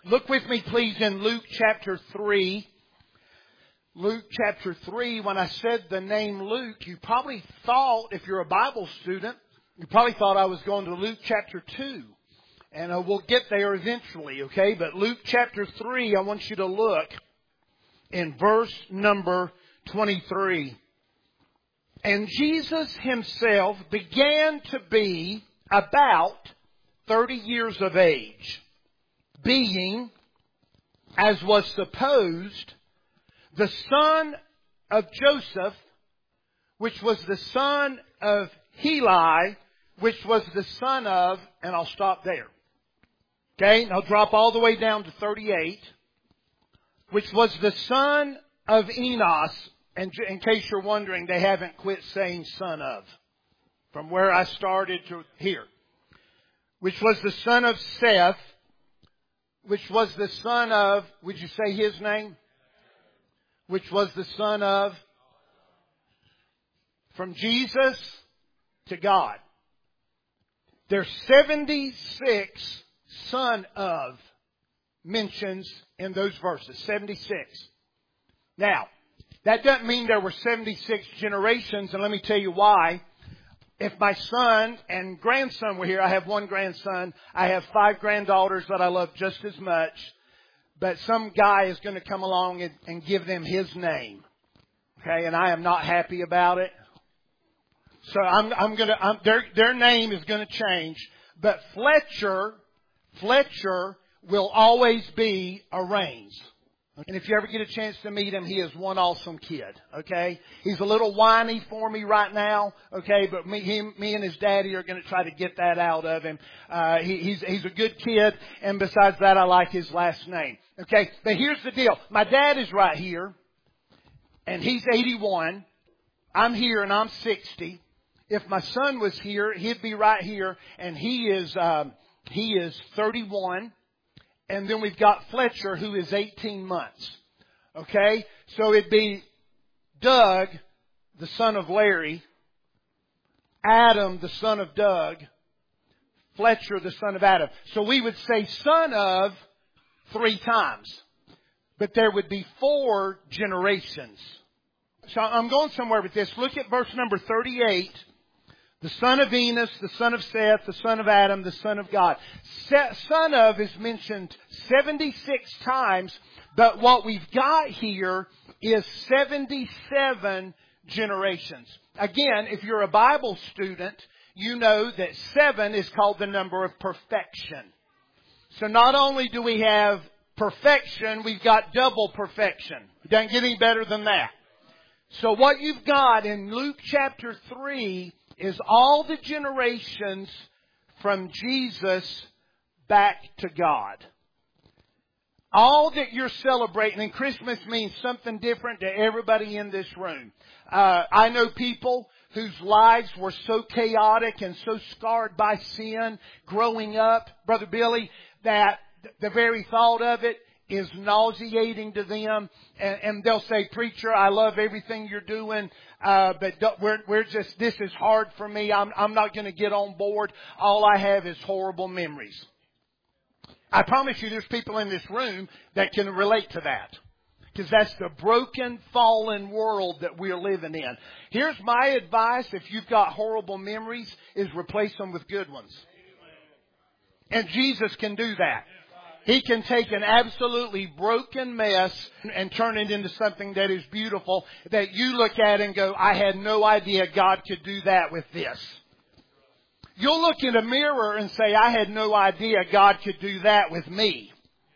Look with me, please, in Luke chapter 3. Luke chapter 3, when I said the name Luke, you probably thought, if you're a Bible student, you probably thought I was going to Luke chapter 2. And we'll get there eventually, okay? But Luke chapter 3, I want you to look in verse number 23. And Jesus himself began to be about 30 years of age, being, as was supposed, the son of Joseph, which was the son of Heli, which was the son of, and I'll stop there. Okay, and I'll drop all the way down to 38, which was the son of Enos. And in case you're wondering, they haven't quit saying son of, from where I started to here. Which was the son of Seth, which was the son of, would you say his name? Which was the son of, from Jesus to God. There's 76 son of mentions in those verses. 76. Now, that doesn't mean there were 76 generations, and let me tell you why. If my son and grandson were here, I have one grandson. I have 5 granddaughters that I love just as much. But some guy is going to come along and give them his name. Okay, and I am not happy about it. So their name is going to change. But Fletcher will always be a Raines. And if you ever get a chance to meet him, he is one awesome kid, okay? He's a little whiny for me right now, okay? But me and his daddy are going to try to get that out of him. He's a good kid, and besides that, I like his last name, okay? But here's the deal. My dad is right here, and he's 81. I'm here, and I'm 60. If my son was here, he'd be right here, and he is 31. And then we've got Fletcher, who is 18 months. Okay? So it'd be Doug, the son of Larry, Adam, the son of Doug, Fletcher, the son of Adam. So we would say son of 3 times. But there would be 4 generations. So I'm going somewhere with this. Look at verse number 38. The son of Enos, the son of Seth, the son of Adam, the son of God. Son of is mentioned 76 times, but what we've got here is 77 generations. Again, if you're a Bible student, you know that 7 is called the number of perfection. So not only do we have perfection, we've got double perfection. It doesn't get any better than that. So what you've got in Luke chapter 3 is all the generations from Jesus back to God. All that you're celebrating, and Christmas means something different to everybody in this room. I know people whose lives were so chaotic and so scarred by sin growing up, Brother Billy, that the very thought of it is nauseating to them, and they'll say, "Preacher, I love everything you're doing, but this is hard for me. I'm not going to get on board. All I have is horrible memories." I promise you, there's people in this room that can relate to that, because that's the broken, fallen world that we're living in. Here's my advice: if you've got horrible memories, is replace them with good ones, and Jesus can do that. He can take an absolutely broken mess and turn it into something that is beautiful, that you look at and go, "I had no idea God could do that with this." You'll look in a mirror and say, "I had no idea God could do that with me."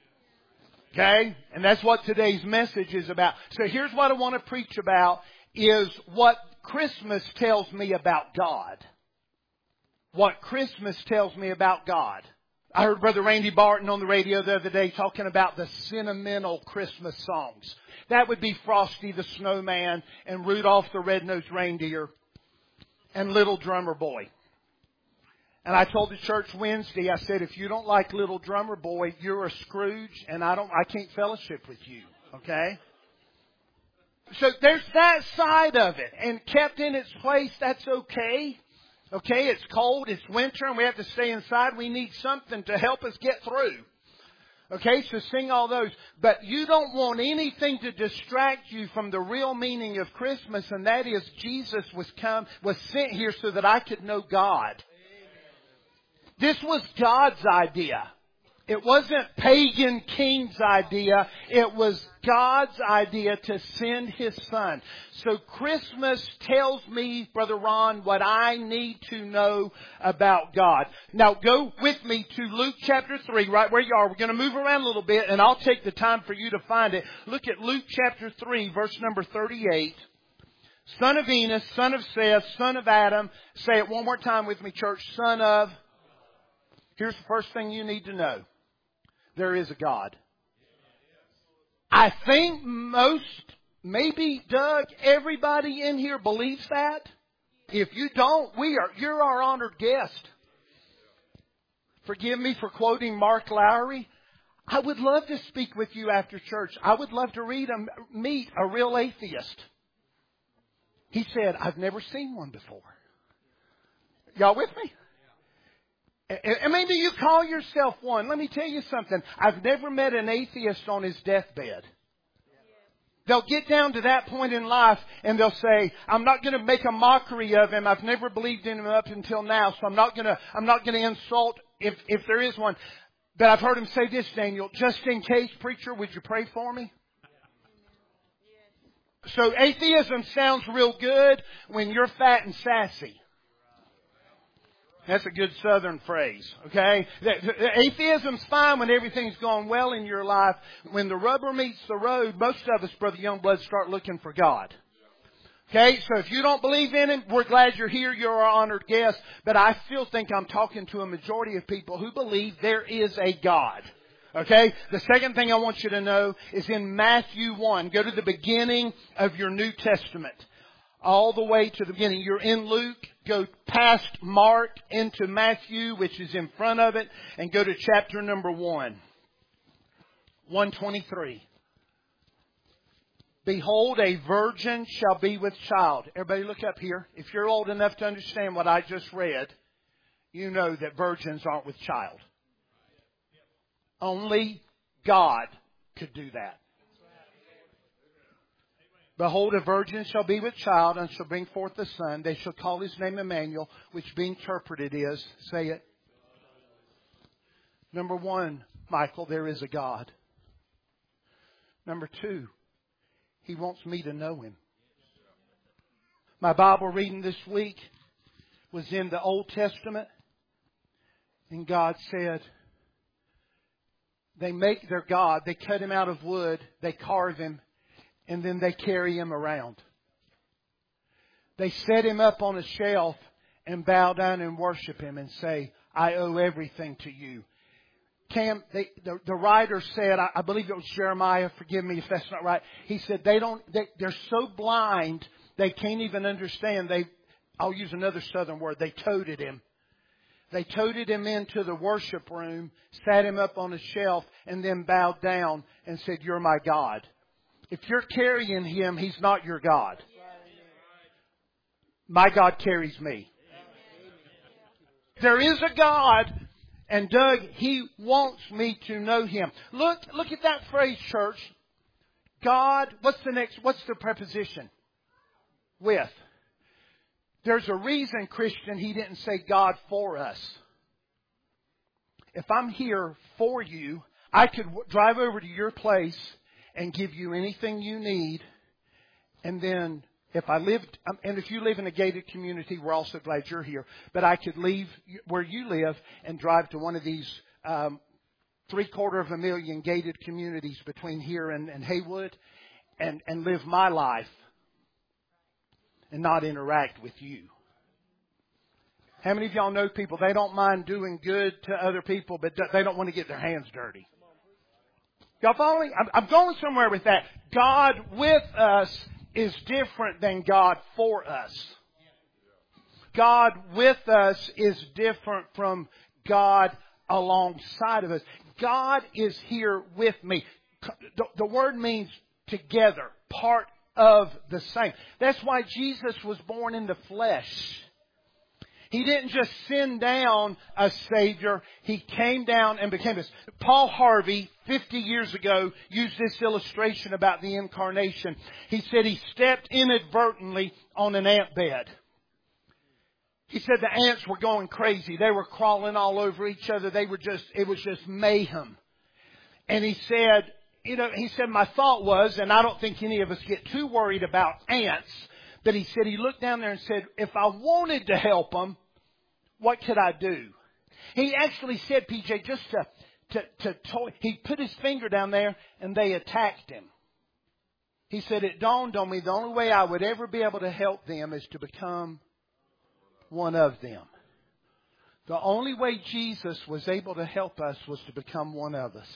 Okay? And that's what today's message is about. So here's what I want to preach about, is what Christmas tells me about God. What Christmas tells me about God. I heard Brother Randy Barton on the radio the other day talking about the sentimental Christmas songs. That would be Frosty the Snowman and Rudolph the Red-Nosed Reindeer and Little Drummer Boy. And I told the church Wednesday, I said, if you don't like Little Drummer Boy, you're a Scrooge, and I can't fellowship with you. Okay? So there's that side of it. And kept in its place, that's okay. Okay, it's cold, it's winter, and we have to stay inside. We need something to help us get through. Okay, so sing all those. But you don't want anything to distract you from the real meaning of Christmas, and that is Jesus was sent here so that I could know God. This was God's idea. It wasn't pagan king's idea. It was God's idea to send His Son. So Christmas tells me, Brother Ron, what I need to know about God. Now go with me to Luke chapter 3, right where you are. We're going to move around a little bit and I'll take the time for you to find it. Look at Luke chapter 3, verse number 38. Son of Enos, son of Seth, son of Adam. Say it one more time with me, church. Son of... Here's the first thing you need to know. There is a God. I think most, maybe Doug, everybody in here believes that. If you don't, you're our honored guest. Forgive me for quoting Mark Lowry. I would love to speak with you after church. I would love to meet a real atheist. He said, I've never seen one before. Y'all with me? And maybe you call yourself one. Let me tell you something. I've never met an atheist on his deathbed. They'll get down to that point in life and they'll say, I'm not going to make a mockery of him. I've never believed in him up until now, so I'm not going to insult if there is one. But I've heard him say this, Daniel, just in case, preacher, would you pray for me? So atheism sounds real good when you're fat and sassy. That's a good southern phrase, okay? Atheism's fine when everything's going well in your life. When the rubber meets the road, most of us, Brother Youngblood, start looking for God. Okay, so if you don't believe in Him, we're glad you're here. You're our honored guest. But I still think I'm talking to a majority of people who believe there is a God. Okay? The second thing I want you to know is in Matthew 1. Go to the beginning of your New Testament. All the way to the beginning. You're in Luke. Go past Mark into Matthew, which is in front of it, and go to chapter number 1. 1:23. Behold, a virgin shall be with child. Everybody look up here. If you're old enough to understand what I just read, you know that virgins aren't with child. Only God could do that. Behold, a virgin shall be with child and shall bring forth a son. They shall call his name Emmanuel, which being interpreted is, say it. Number 1, Michael, there is a God. Number 2, He wants me to know Him. My Bible reading this week was in the Old Testament. And God said, they make their God, they cut Him out of wood, they carve Him, and then they carry Him around. They set Him up on a shelf and bow down and worship Him and say, I owe everything to you. The writer said, I believe it was Jeremiah, forgive me if that's not right. He said they're so blind they can't even understand. I'll use another southern word, they toted Him. They toted Him into the worship room, sat Him up on a shelf, and then bowed down and said, you're my God. If you're carrying Him, He's not your God. My God carries me. There is a God, and Doug, He wants me to know Him. Look at that phrase, church. God, what's the preposition? With. There's a reason, Christian, He didn't say God for us. If I'm here for you, I could drive over to your place and give you anything you need. And then if you live in a gated community, we're also glad you're here. But I could leave where you live and drive to one of these 750,000 gated communities between here and Haywood and live my life and not interact with you. How many of y'all know people, they don't mind doing good to other people, but they don't want to get their hands dirty? Y'all follow me? I'm going somewhere with that. God with us is different than God for us. God with us is different from God alongside of us. God is here with me. The word means together, part of the same. That's why Jesus was born in the flesh. He didn't just send down a Savior. He came down and became this. Paul Harvey, 50 years ago, used this illustration about the incarnation. He said he stepped inadvertently on an ant bed. He said the ants were going crazy. They were crawling all over each other. It was just mayhem. And he said, my thought was, and I don't think any of us get too worried about ants, but he said he looked down there and said, if I wanted to help them, what could I do? He actually said, PJ, just he put his finger down there and they attacked him. He said, it dawned on me the only way I would ever be able to help them is to become one of them. The only way Jesus was able to help us was to become one of us.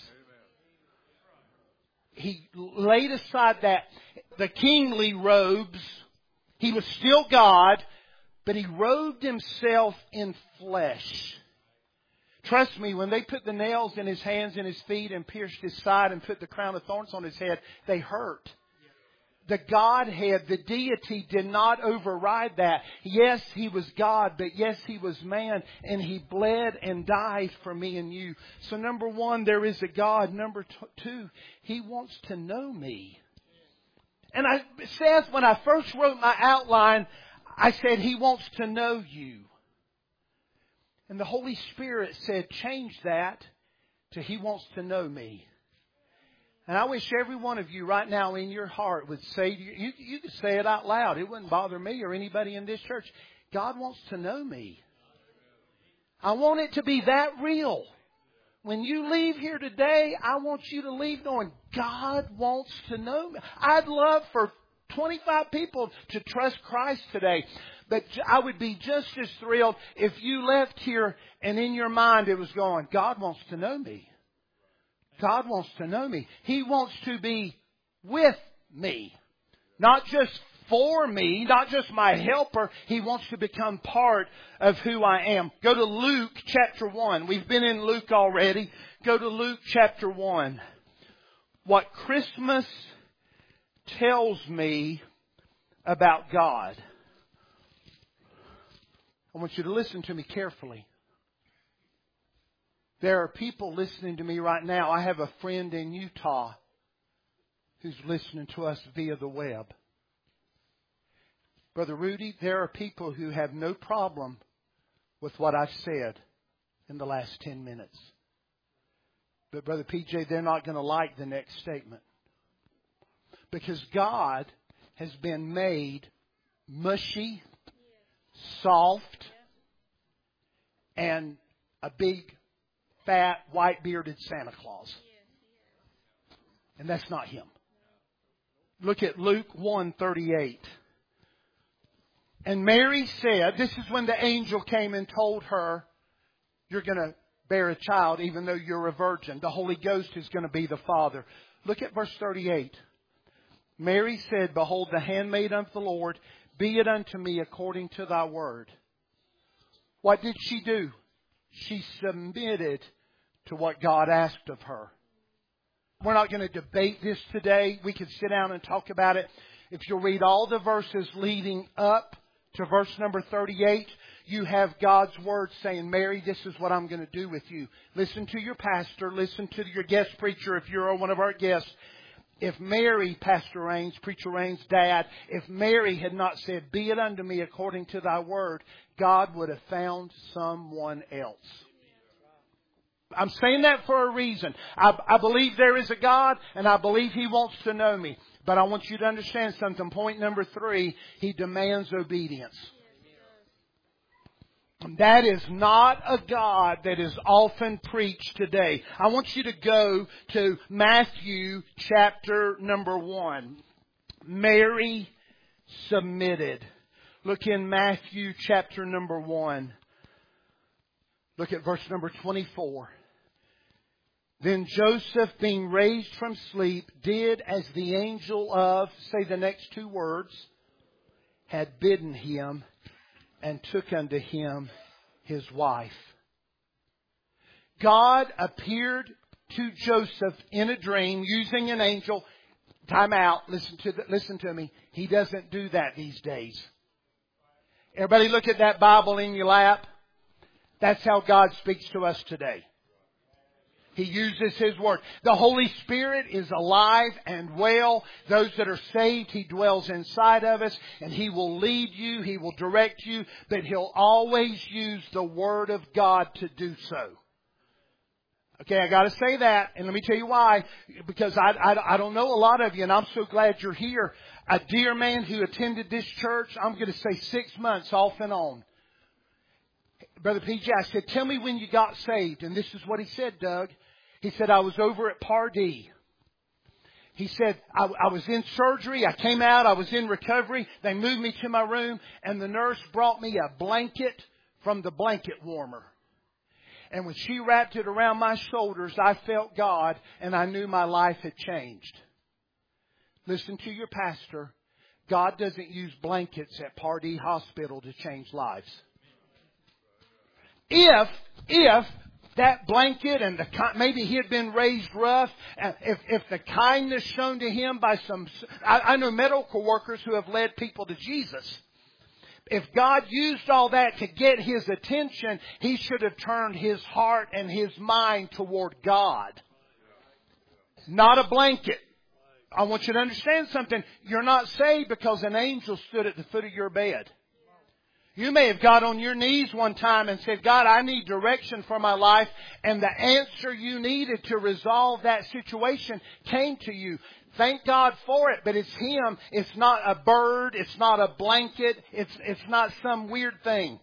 He laid aside the kingly robes. He was still God, but He robed Himself in flesh. Trust me, when they put the nails in His hands and His feet and pierced His side and put the crown of thorns on His head, they hurt. The Godhead, the deity, did not override that. Yes, He was God, but yes, He was man, and He bled and died for me and you. So number one, there is a God. Number two, He wants to know me. And Seth, when I first wrote my outline, I said He wants to know you. And the Holy Spirit said, change that to He wants to know me. And I wish every one of you right now in your heart would say, you could say it out loud. It wouldn't bother me or anybody in this church. God wants to know me. I want it to be that real. When you leave here today, I want you to leave knowing God wants to know me. I'd love for 25 people to trust Christ today. But I would be just as thrilled if you left here and in your mind it was going, God wants to know me. God wants to know me. He wants to be with me. Not just for me, not just my helper. He wants to become part of who I am. Go to Luke chapter 1. We've been in Luke already. Go to Luke chapter 1. What Christmas tells me about God. I want you to listen to me carefully. There are people listening to me right now. I have a friend in Utah who's listening to us via the web. Brother Rudy, there are people who have no problem with what I've said in the last 10 minutes. But Brother PJ, they're not going to like the next statement. Because God has been made mushy, soft, and a big, fat, white-bearded Santa Claus. And that's not Him. Look at Luke 1:38. And Mary said, this is when the angel came and told her, you're going to bear a child even though you're a virgin. The Holy Ghost is going to be the Father. Look at verse 38. Mary said, behold, the handmaid of the Lord, be it unto me according to thy word. What did she do? She submitted to what God asked of her. We're not going to debate this today. We could sit down and talk about it. If you'll read all the verses leading up to verse number 38, you have God's word saying, Mary, this is what I'm going to do with you. Listen to your pastor. Listen to your guest preacher if you're one of our guests. If Mary, Pastor Raines, Preacher Raines' dad, if Mary had not said, be it unto me according to thy word, God would have found someone else. I'm saying that for a reason. I believe there is a God, and I believe He wants to know me. But I want you to understand something. Point number 3, He demands obedience. That is not a God that is often preached today. I want you to go to Matthew chapter number 1. Mary submitted. Look in Matthew chapter number 1. Look at verse number 24. Then Joseph, being raised from sleep, did as the angel of, say the next 2 words, had bidden him, and took unto him his wife. God appeared to Joseph in a dream using an angel. Time out. Listen to me. He doesn't do that these days. Everybody look at that Bible in your lap. That's how God speaks to us today. He uses His Word. The Holy Spirit is alive and well. Those that are saved, He dwells inside of us, and He will lead you, He will direct you, but He'll always use the Word of God to do so. Okay, I got to say that, and let me tell you why. Because I don't know a lot of you, and I'm so glad you're here. A dear man who attended this church, I'm going to say 6 months off and on. Brother PJ, I said, tell me when you got saved. And this is what he said, Doug. He said, I was over at Pardee. He said, I was in surgery. I came out. I was in recovery. They moved me to my room, and the nurse brought me a blanket from the blanket warmer. And when she wrapped it around my shoulders, I felt God, and I knew my life had changed. Listen to your pastor. God doesn't use blankets at Pardee Hospital to change lives. If that blanket and maybe he had been raised rough, if the kindness shown to him by I know medical workers who have led people to Jesus. If God used all that to get his attention, he should have turned his heart and his mind toward God. Not a blanket. I want you to understand something. You're not saved because an angel stood at the foot of your bed. You may have got on your knees one time and said, God, I need direction for my life. And the answer you needed to resolve that situation came to you. Thank God for it, but it's Him. It's not a bird. It's not a blanket. It's not some weird thing.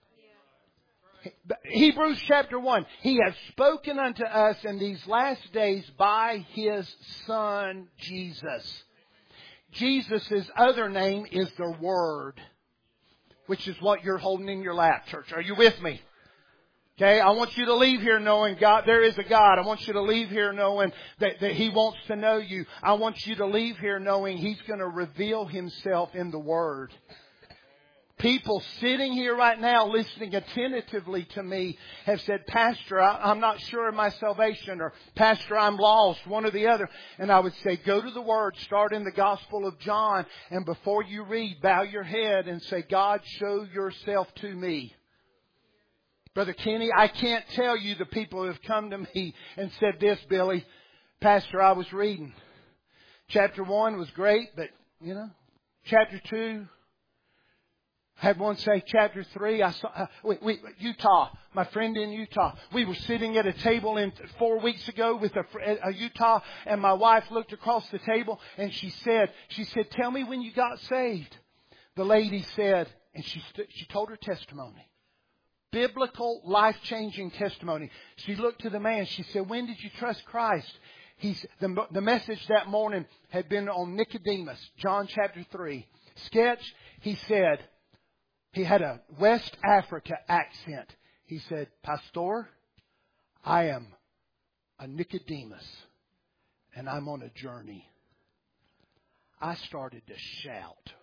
Hebrews chapter 1. He has spoken unto us in these last days by His Son, Jesus. Jesus' other name is the Word, which is what you're holding in your lap, church. Are you with me? Okay, I want you to leave here knowing God, there is a God. I want you to leave here knowing that He wants to know you. I want you to leave here knowing He's going to reveal Himself in the Word. People sitting here right now listening attentively to me have said, Pastor, I'm not sure of my salvation, or Pastor, I'm lost, one or the other. And I would say, go to the Word, start in the Gospel of John, and before you read, bow your head and say, God, show yourself to me. Brother Kenny, I can't tell you the people who have come to me and said this, Billy. Pastor, I was reading. Chapter 1 was great, but, chapter 2... had one say chapter 3. I saw Utah, my friend in Utah. We were sitting at a table 4 weeks ago with a Utah, and my wife looked across the table and she said, "Tell me when you got saved." The lady said, and she told her testimony, biblical, life-changing testimony. She looked to the man. She said, "When did you trust Christ?" The message that morning had been on Nicodemus, John chapter 3. Sketch. He said. He had a West Africa accent. He said, "Pastor, I am a Nicodemus, and I'm on a journey." I started to shout.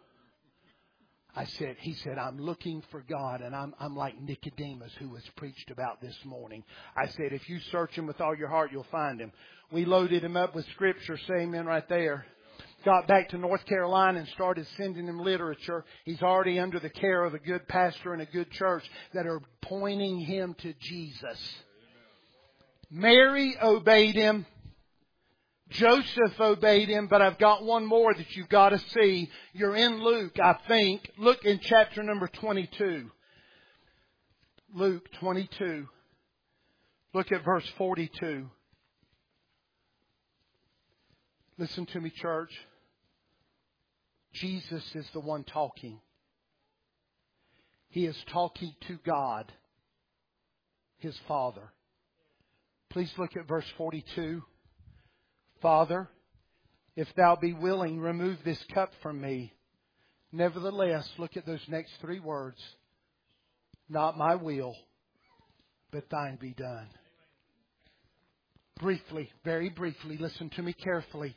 He said, "I'm looking for God, and I'm like Nicodemus, who was preached about this morning." I said, "If you search Him with all your heart, you'll find Him." We loaded him up with Scripture. Say amen right there. Got back to North Carolina and started sending him literature. He's already under the care of a good pastor and a good church that are pointing him to Jesus. Mary obeyed him. Joseph obeyed him, but I've got one more that you've got to see. You're in Luke, I think. Look in chapter number 22. Luke 22. Look at verse 42. Listen to me, church. Jesus is the one talking. He is talking to God, His Father. Please look at verse 42. "Father, if Thou be willing, remove this cup from me. Nevertheless," look at those next 3 words, "not my will, but Thine be done." Briefly, very briefly, listen to me carefully.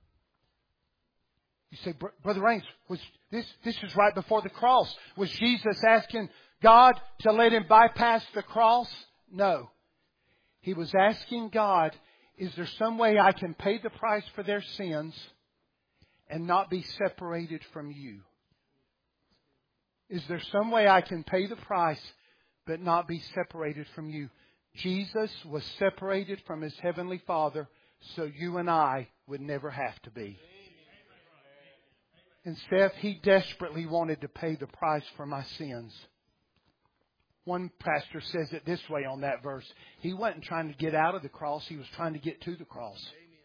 You say, "Brother Raines, was this is right before the cross. Was Jesus asking God to let Him bypass the cross?" No. He was asking God, is there some way I can pay the price for their sins and not be separated from You? Is there some way I can pay the price but not be separated from you? Jesus was separated from His Heavenly Father so you and I would never have to be. And Seth, He desperately wanted to pay the price for my sins. One pastor says it this way on that verse. He wasn't trying to get out of the cross. He was trying to get to the cross.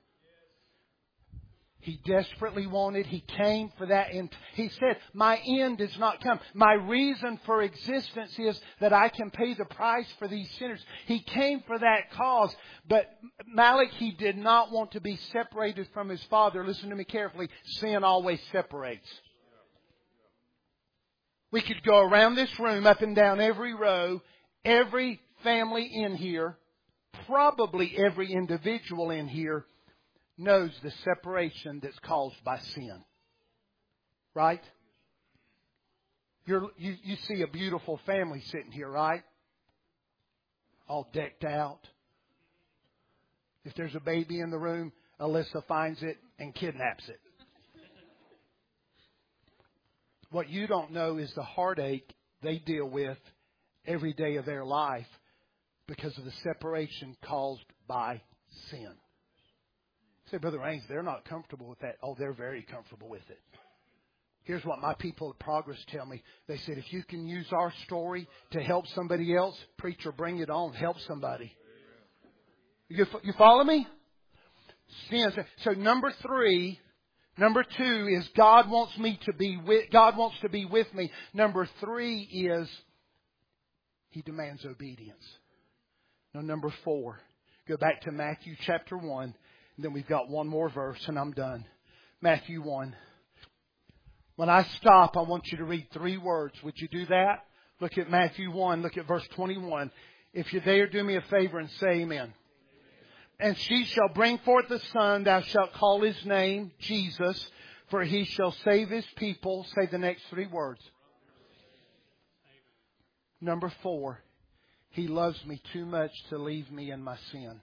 He desperately wanted. He came for that. And He said, my end is not come. My reason for existence is that I can pay the price for these sinners. He came for that cause. But Malik, he did not want to be separated from his Father. Listen to me carefully. Sin always separates. We could go around this room, up and down every row, every family in here, probably every individual in here, knows the separation that's caused by sin. Right? You see a beautiful family sitting here, right? All decked out. If there's a baby in the room, Alyssa finds it and kidnaps it. What you don't know is the heartache they deal with every day of their life because of the separation caused by sin. Say, Brother Raines, they're not comfortable with that. Oh, they're very comfortable with it. Here's what my people at Progress tell me. They said, if you can use our story to help somebody else, preacher, bring it on. Help somebody. You follow me? Sin. So number two is God wants to be with me. Number 3 is He demands obedience. Now, number 4, go back to Matthew chapter 1. And then we've got one more verse and I'm done. Matthew 1. When I stop, I want you to read 3 words. Would you do that? Look at Matthew 1. Look at verse 21. If you're there, do me a favor and say amen. And she shall bring forth a son. Thou shalt call his name Jesus. For he shall save his people. Say the next 3 words. Number 4. He loves me too much to leave me in my sin.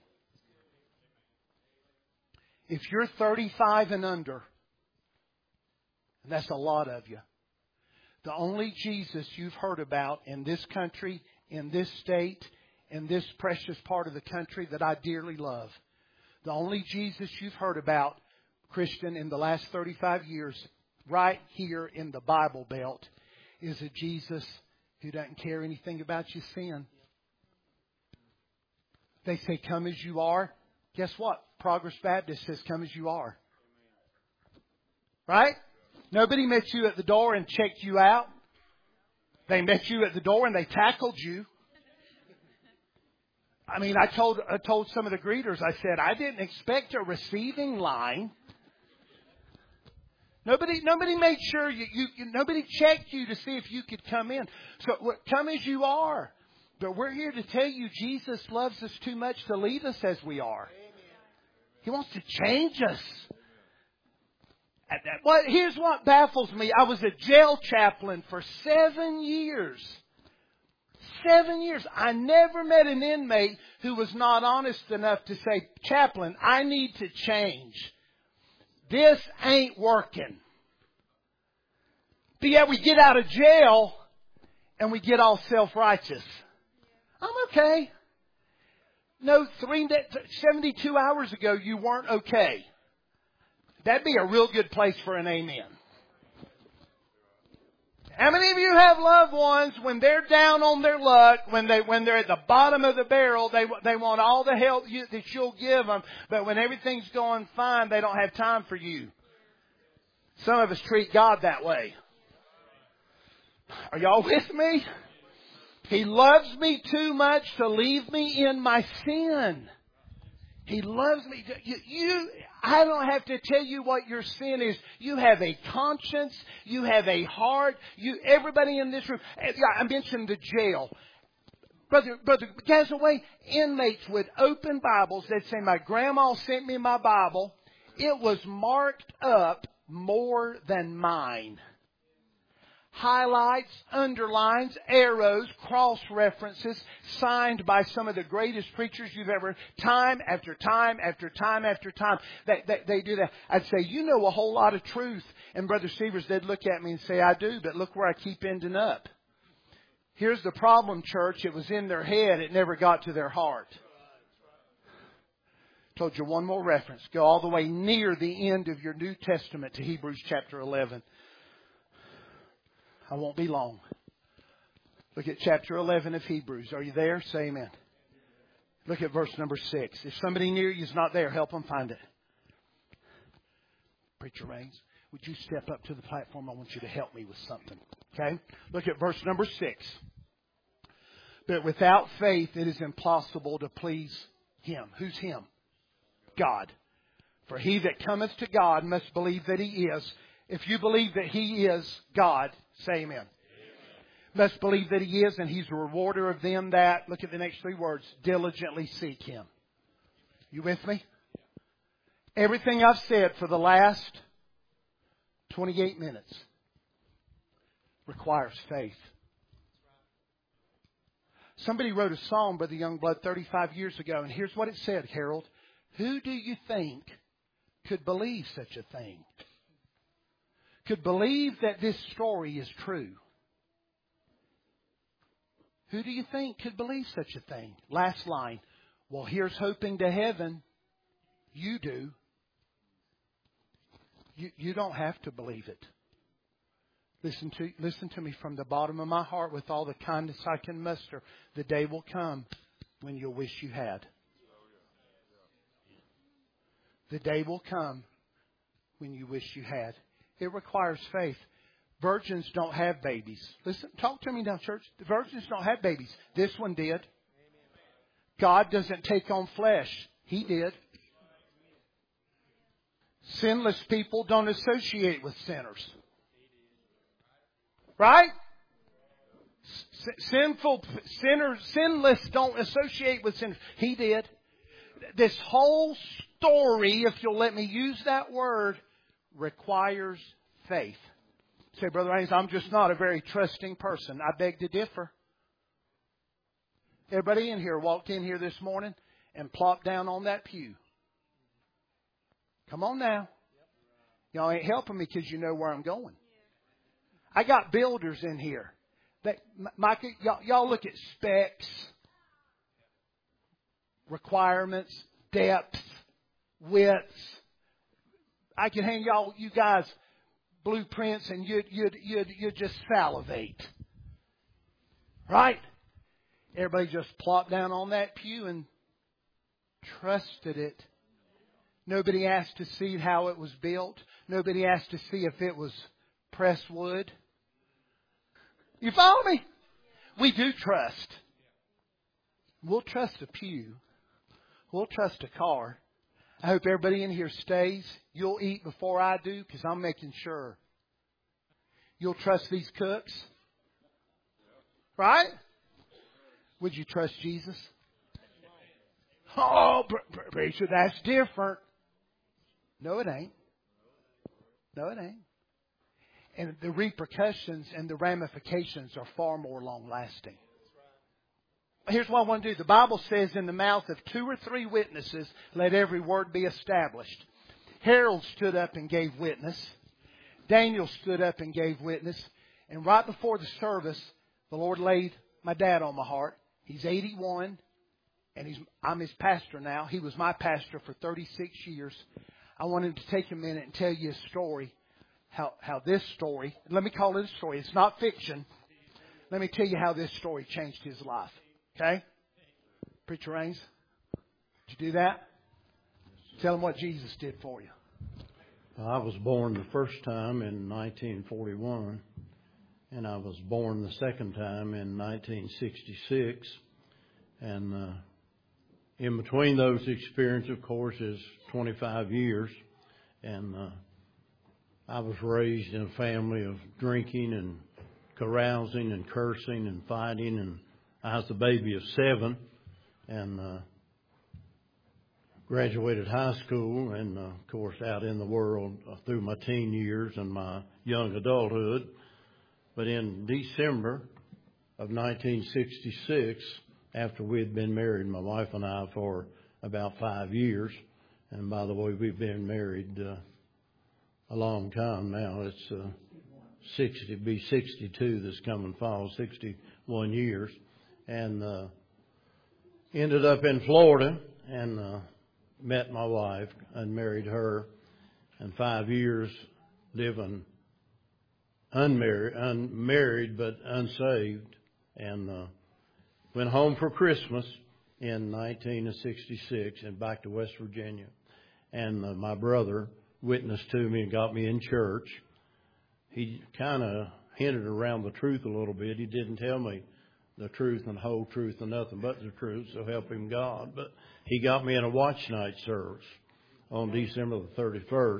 If you're 35 and under, and that's a lot of you, the only Jesus you've heard about in this country, in this state, in this precious part of the country that I dearly love, the only Jesus you've heard about, Christian, in the last 35 years, right here in the Bible Belt, is a Jesus who doesn't care anything about your sin. They say, come as you are. Guess what? Progress Baptist says, come as you are. Right? Nobody met you at the door and checked you out. They met you at the door and they tackled you. I mean, I told some of the greeters, I said, I didn't expect a receiving line. Nobody made sure nobody checked you to see if you could come in. So come as you are. But we're here to tell you Jesus loves us too much to leave us as we are. He wants to change us. Well, here's what baffles me. I was a jail chaplain for 7 years. 7 years. I never met an inmate who was not honest enough to say, chaplain, I need to change. This ain't working. But yet we get out of jail and we get all self-righteous. I'm okay. No, 72 hours ago you weren't okay. That'd be a real good place for an amen. How many of you have loved ones when they're down on their luck, when they're at the bottom of the barrel, they want all the help that you'll give them, but when everything's going fine, they don't have time for you. Some of us treat God that way. Are y'all with me? He loves me too much to leave me in my sin. He loves me. I don't have to tell you what your sin is. You have a conscience. You have a heart. Everybody in this room. I mentioned the jail. Brother Gazaway, inmates would open Bibles. They'd say, my grandma sent me my Bible. It was marked up more than mine. highlights, underlines, arrows, cross-references, signed by some of the greatest preachers you've ever, time after time after time after time. They do that. I'd say, you know a whole lot of truth. And Brother Severs, they'd look at me and say, I do, but look where I keep ending up. Here's the problem, church. It was in their head. It never got to their heart. Told you one more reference. Go all the way near the end of your New Testament to Hebrews chapter 11. I won't be long. Look at chapter 11 of Hebrews. Are you there? Say amen. Look at verse number 6. If somebody near you is not there, help them find it. Preacher Raines, would you step up to the platform? I want you to help me with something. Okay? Look at verse number 6. But without faith it is impossible to please Him. Who's Him? God. For he that cometh to God must believe that He is. If you believe that He is God, say amen. Must believe that He is, and He's a rewarder of them that, look at the next three words, diligently seek Him. You with me? Everything I've said for the last 28 minutes requires faith. Somebody wrote a song, Brother Youngblood, 35 years ago, and here's what it said, Harold. Who do you think could believe such a thing? Could believe that this story is true? Who do you think could believe such a thing? Last line. Well, here's hoping to heaven. You do. You don't have to believe it. Listen to me from the bottom of my heart with all the kindness I can muster. The day will come when you'll wish you had. The day will come when you wish you had. It requires faith. Virgins don't have babies. Listen, talk to me now, church. The virgins don't have babies. This one did. God doesn't take on flesh. He did. Sinless people don't associate with sinners. Right? Sinless don't associate with sinners. He did. This whole story, if you'll let me use that word, requires faith. Say, Brother Raines, I'm just not a very trusting person. I beg to differ. Everybody in here walked in here this morning and plopped down on that pew. Come on now. Y'all ain't helping me because you know where I'm going. I got builders in here. Y'all look at specs, requirements, depth, width. I can hand you guys blueprints and you'd just salivate. Right? Everybody just plopped down on that pew and trusted it. Nobody asked to see how it was built. Nobody asked to see if it was pressed wood. You follow me? We do trust. We'll trust a pew. We'll trust a car. I hope everybody in here stays. You'll eat before I do because I'm making sure. You'll trust these cooks. Right? Would you trust Jesus? Oh, preacher, that's different. No, it ain't. No, it ain't. And the repercussions and the ramifications are far more long-lasting. Here's what I want to do. The Bible says in the mouth of 2 or 3 witnesses, let every word be established. Harold stood up and gave witness. Daniel stood up and gave witness. And right before the service, the Lord laid my dad on my heart. He's 81, and I'm his pastor now. He was my pastor for 36 years. I wanted to take a minute and tell you a story. How this story, let me call it a story. It's not fiction. Let me tell you how this story changed his life. Okay? Preacher Raines, did you do that? Tell him what Jesus did for you. I was born the first time in 1941, and I was born the second time in 1966. And in between those experiences, of course, is 25 years. And I was raised in a family of drinking and carousing and cursing and fighting. And I was the baby of 7 and graduated high school and, of course, out in the world through my teen years and my young adulthood. But in December of 1966, after we had been married, my wife and I, for about 5 years, and by the way, we've been married a long time now. It's be 62 this coming fall, 61 years, and ended up in Florida and met my wife and married her, and 5 years living unmarried but unsaved, and went home for Christmas in 1966 and back to West Virginia. And my brother witnessed to me and got me in church. He kind of hinted around the truth a little bit. He didn't tell me the truth and the whole truth and nothing but the truth, so help him God. But he got me in a watch night service on December the 31st.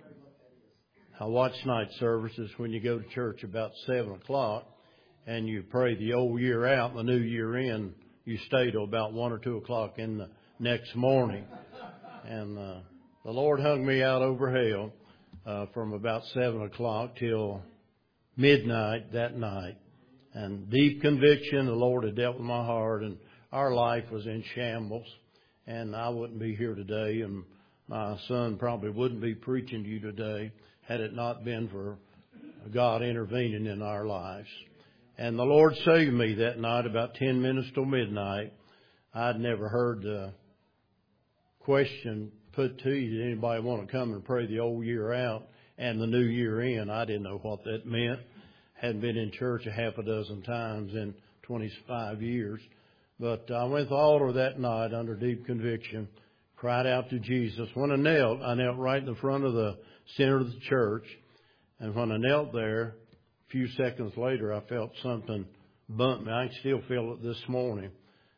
A watch night service is when you go to church about 7 o'clock and you pray the old year out and the new year in. You stay till about 1 or 2 o'clock in the next morning. And the Lord hung me out over hell from about 7 o'clock till midnight that night. And deep conviction, the Lord had dealt with my heart, and our life was in shambles. And I wouldn't be here today, and my son probably wouldn't be preaching to you today had it not been for God intervening in our lives. And the Lord saved me that night about 10 minutes till midnight. I'd never heard the question put to you, did anybody want to come and pray the old year out and the new year in? I didn't know what that meant. Hadn't been in church a half a dozen times in 25 years. But I went to the altar that night under deep conviction, cried out to Jesus. When I knelt right in the front of the center of the church. And when I knelt there, a few seconds later, I felt something bump me. I can still feel it this morning.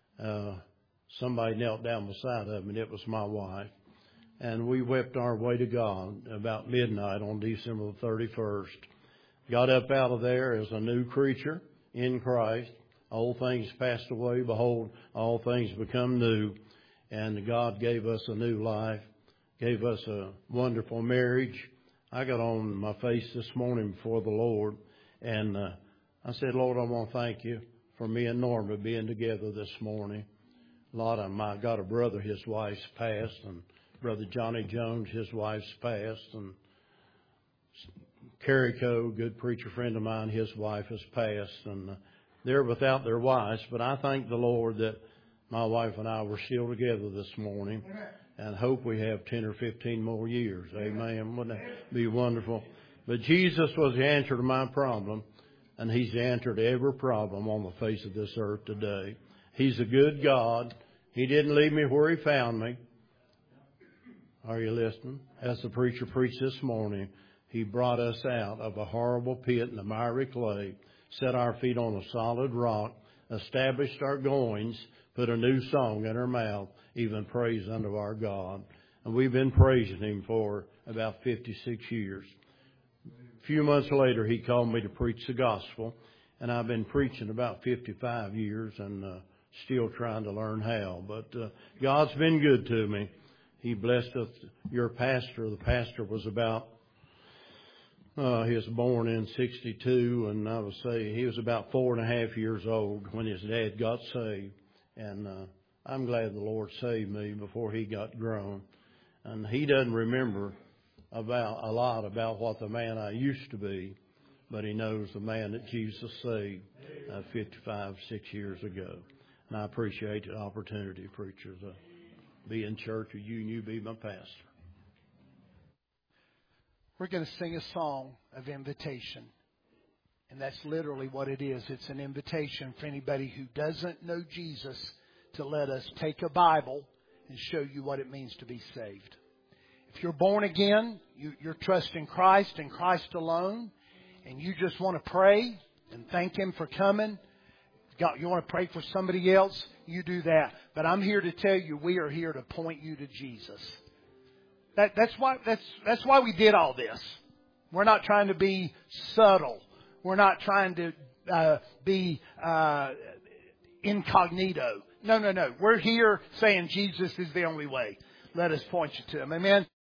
Somebody knelt down beside of me, and it was my wife. And we wept our way to God about midnight on December the 31st. Got up out of there as a new creature in Christ. Old things passed away. Behold, all things become new. And God gave us a new life, gave us a wonderful marriage. I got on my face this morning before the Lord, and I said, Lord, I want to thank you for me and Norma being together this morning. A lot of them, I got a brother, his wife's passed, and Brother Johnny Jones, his wife's passed, and Kerry Coe, good preacher friend of mine, his wife has passed, and they're without their wives. But I thank the Lord that my wife and I were still together this morning, and hope we have 10 or 15 more years. Amen. Wouldn't that be wonderful? But Jesus was the answer to my problem, and He's the answer to every problem on the face of this earth today. He's a good God. He didn't leave me where He found me. Are you listening? As the preacher preached this morning, He brought us out of a horrible pit in the miry clay, set our feet on a solid rock, established our goings, put a new song in our mouth, even praise unto our God. And we've been praising Him for about 56 years. A few months later, He called me to preach the gospel, and I've been preaching about 55 years and still trying to learn how. But God's been good to me. He blessed us. Your pastor, the pastor was about, he was born in 62, and I would say he was about 4.5 years old when his dad got saved. And I'm glad the Lord saved me before he got grown. And he doesn't remember a lot about what the man I used to be, but he knows the man that Jesus saved 6 years ago. And I appreciate the opportunity, preacher, to be in church with you and you be my pastor. We're going to sing a song of invitation. And that's literally what it is. It's an invitation for anybody who doesn't know Jesus to let us take a Bible and show you what it means to be saved. If you're born again, you're trusting Christ and Christ alone, and you just want to pray and thank Him for coming, you want to pray for somebody else, you do that. But I'm here to tell you, we are here to point you to Jesus. That's why we did all this. We're not trying to be subtle. We're not trying to be incognito. No. We're here saying Jesus is the only way. Let us point you to Him. Amen.